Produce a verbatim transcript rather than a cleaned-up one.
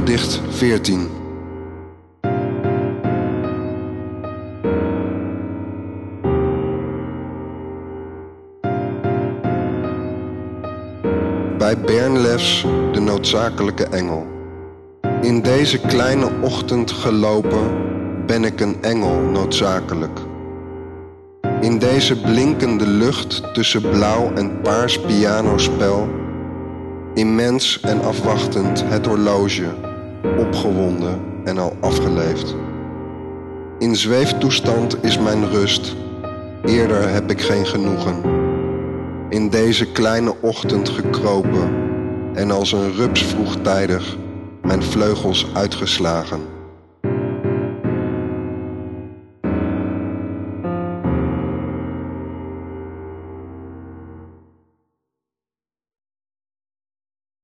Gedicht veertien. Bij Bernlef de noodzakelijke engel. In deze kleine ochtend gelopen ben ik een engel noodzakelijk. In deze blinkende lucht tussen blauw en paars pianospel, immens en afwachtend het horloge, opgewonden en al afgeleefd. In zweeftoestand is mijn rust, eerder heb ik geen genoegen. In deze kleine ochtend gekropen en als een rups vroegtijdig mijn vleugels uitgeslagen.